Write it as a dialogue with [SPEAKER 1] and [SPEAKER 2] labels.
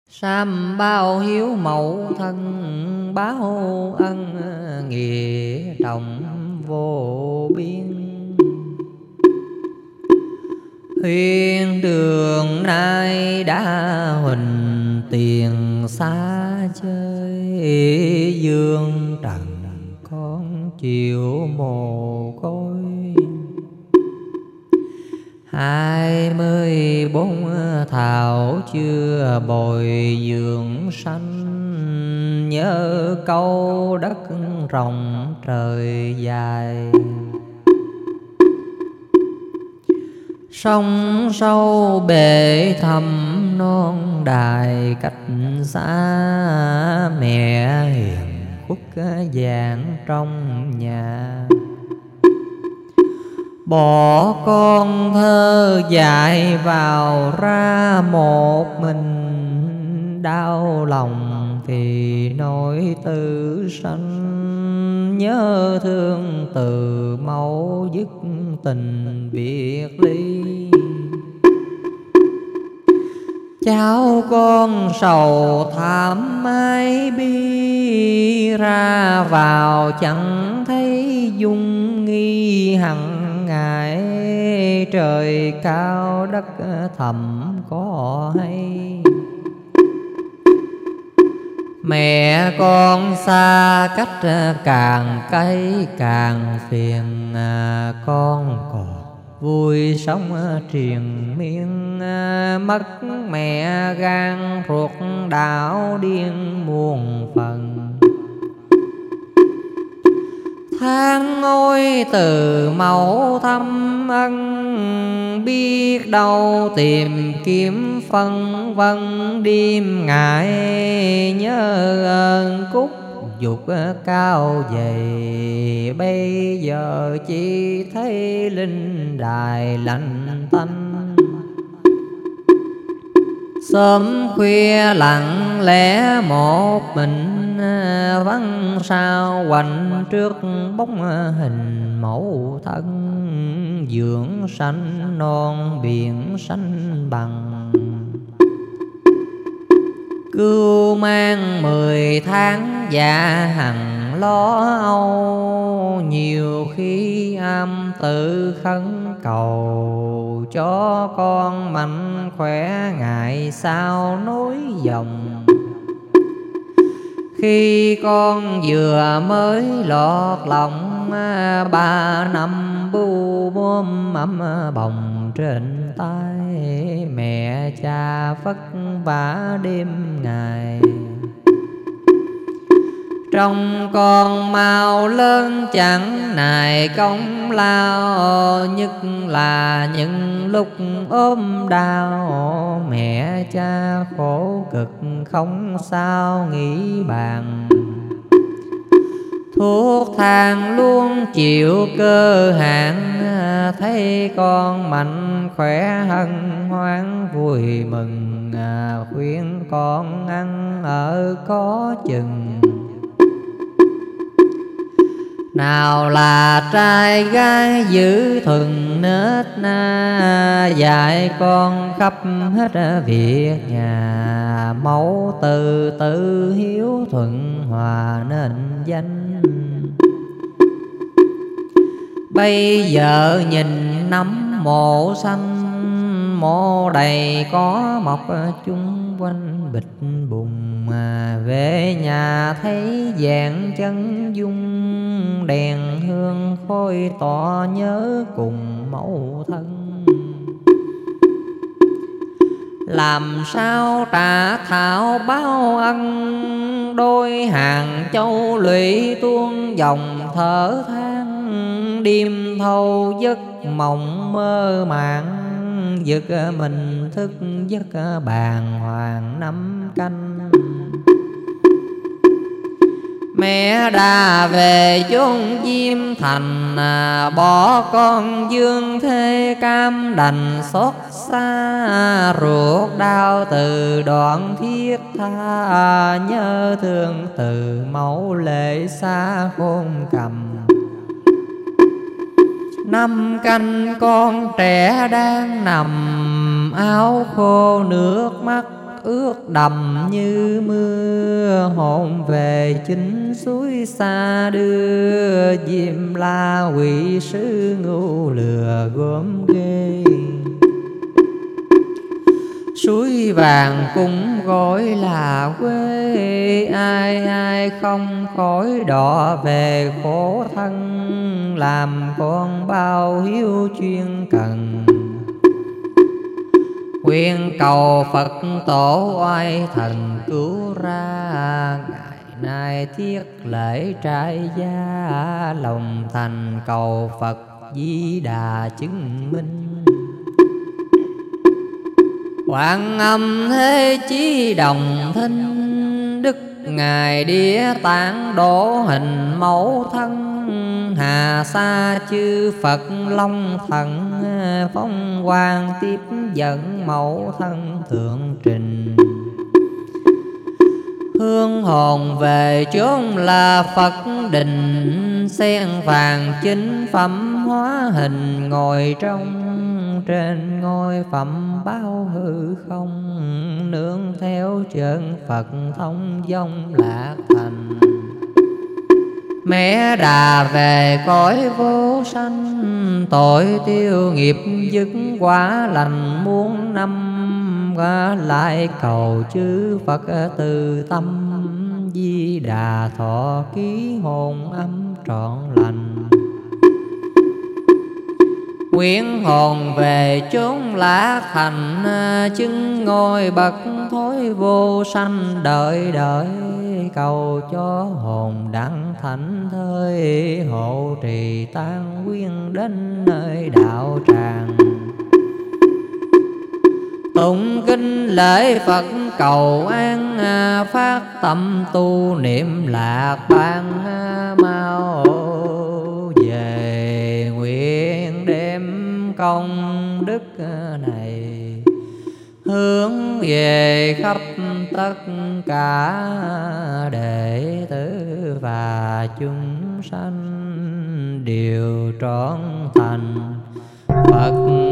[SPEAKER 1] Sam bao hiếu mẫu thân, báo ân nghĩa trọng vô biên. Huyền đường nay đã huỳnh tiền xa chơi, dương trần con chịu mồ côi. 24 thảo chưa bồi dưỡng sanh, nhớ câu đất rộng trời dài. Sông sâu bể thăm non đài cách xa, mẹ hiền khuất vàng trong nhà. Bỏ con thơ dại vào ra một mình, đau lòng thì nỗi tử sanh. Nhớ thương từ mẫu dứt tình biệt ly, cháu con sầu thảm ai bi. Ra vào chẳng thấy dung nghi hằng ngày, trời cao đất thẳm có hay. Mẹ con xa cách càng cay càng phiền, con còn vui sống triền miên. Mất mẹ gan ruột đảo điên muôn phần, than ôi từ mẫu thăm ân. Biết đâu tìm kiếm phân vân đêm ngày, nhớ ơn cúc dục cao dày. Bây giờ chỉ thấy linh đài lạnh tanh, sớm khuya lặng lẽ một mình. Vắng sao quạnh trước bóng hình mẫu thân, dưỡng sanh non biển sanh bằng. Cưu mang 10 tháng dạ hằng lo âu, nhiều khi am tự khấn cầu. Cho con mạnh khỏe ngày sau nối dòng, khi con vừa mới lọt lòng. 3 năm bu bom ấm bồng trên tay, mẹ cha vất vả đêm ngày. Trong con mau lớn chẳng nài công lao, nhất là những lúc ốm đau. Mẹ cha khổ cực không sao nghĩ bàn, thuốc thang luôn chịu cơ hạn. Thấy con mạnh khỏe hân hoan vui mừng, khuyên con ăn ở có chừng. Nào là trai gái giữ thuần nết na, dạy con khắp hết việc nhà. Mẫu từ tự hiếu thuận hòa nên danh, bây giờ nhìn nắm mộ xanh. Mộ đầy có mọc chung quanh bịch bùng, về nhà thấy dạng chân dung. Đèn hương khói tỏ nhớ cùng mẫu thân, làm sao trả thảo báo ân. Đôi hàng châu lụy tuôn dòng thở than, đêm thâu giấc mộng mơ màng. Giật mình thức giấc bàng hoàng 5 canh, mẹ đã về chốn Diêm Thành. Bỏ con dương thế cam đành xót xa, ruột đau từ đoạn thiết tha. Nhớ thương từ mẫu lệ xa khôn cầm, 5 canh con trẻ đang nằm áo khô nước mắt ướt đầm như mưa, hồn về chính suối xa đưa, Diêm La quỷ sứ ngu lừa gốm ghê. Suối vàng cũng gọi là quê, ai ai không khỏi đỏ về khổ thân, làm con bao hiếu chuyên cần. Nguyện cầu Phật tổ oai thần cứu ra, ngày nay thiết lễ trai gia, lòng thành cầu Phật Di Đà chứng minh. Quảng Âm Thế Chí đồng thinh, Đức Ngài Địa Tạng đổ hình mẫu thân, hà sa chư Phật Long Thần, phong quang tiếp dẫn mẫu thân thượng trình. Hương hồn về chốn là Phật đình, sen vàng chính phẩm hóa hình ngồi trong, trên ngôi phẩm bao hư không, nương theo chân Phật thông dong lạc thành. Mẹ đà về cõi vô sanh, tội tiêu nghiệp dứt quả lành muôn năm, lại cầu chư Phật từ tâm, Di Đà thọ ký hồn âm trọn lành. Quyến hồn về chốn lạc thành, chứng ngôi bậc thối vô sanh đợi đợi, cầu cho hồn đặng thảnh thơi, hộ trì tan quyên đến nơi đạo tràng. Tụng kinh lễ Phật cầu an, phát tâm tu niệm lạc ban, mau về nguyện đem công đức này, hướng về khắp tất cả đệ tử và chúng sanh đều trọn thành Phật